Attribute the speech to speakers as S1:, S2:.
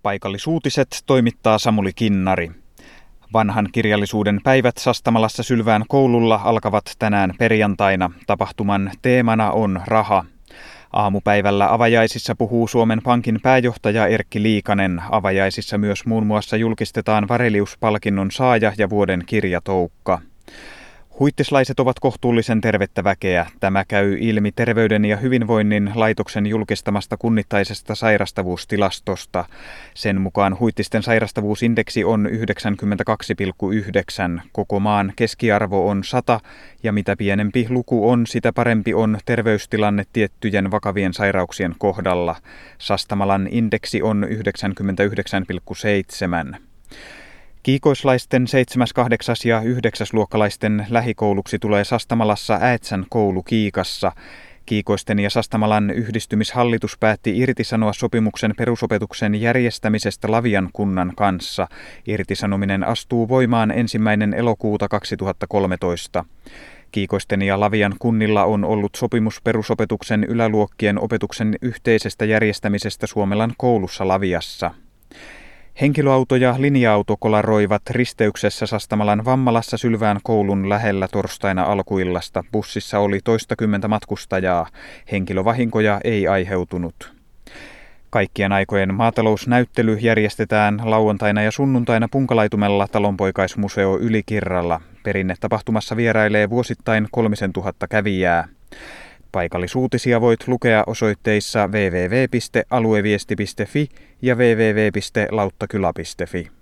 S1: Paikallisuutiset toimittaa Samuli Kinnari. Vanhan kirjallisuuden päivät Sastamalassa Sylvään koululla alkavat tänään perjantaina. Tapahtuman teemana on raha. Aamupäivällä avajaisissa puhuu Suomen Pankin pääjohtaja Erkki Liikanen. Avajaisissa myös muun muassa julkistetaan Varelius-palkinnon saaja ja vuoden kirjatoukka. Huittislaiset ovat kohtuullisen tervettä väkeä. Tämä käy ilmi Terveyden ja hyvinvoinnin laitoksen julkistamasta kunnittaisesta sairastavuustilastosta. Sen mukaan huittisten sairastavuusindeksi on 92,9. Koko maan keskiarvo on 100 ja mitä pienempi luku on, sitä parempi on terveystilanne tiettyjen vakavien sairauksien kohdalla. Sastamalan indeksi on 99,7. Kiikoislaisten 7., 8. ja 9. luokkalaisten lähikouluksi tulee Sastamalassa Äätsän koulu Kiikassa. Kiikoisten ja Sastamalan yhdistymishallitus päätti irtisanoa sopimuksen perusopetuksen järjestämisestä Lavian kunnan kanssa. Irtisanominen astuu voimaan 1. elokuuta 2013. Kiikoisten ja Lavian kunnilla on ollut sopimus perusopetuksen yläluokkien opetuksen yhteisestä järjestämisestä Suomelan koulussa Laviassa. Henkilöauto ja linja-auto kolaroivat risteyksessä Sastamalan Vammalassa Sylvään koulun lähellä torstaina alkuillasta. Bussissa oli toistakymmentä matkustajaa. Henkilövahinkoja ei aiheutunut. Kaikkien aikojen maatalousnäyttely järjestetään lauantaina ja sunnuntaina Punkalaitumella Talonpoikaismuseo Ylikirralla. Perinnetapahtumassa vierailee vuosittain 3000 kävijää. Paikallisuutisia voit lukea osoitteissa www.alueviesti.fi ja www.lauttakylä.fi.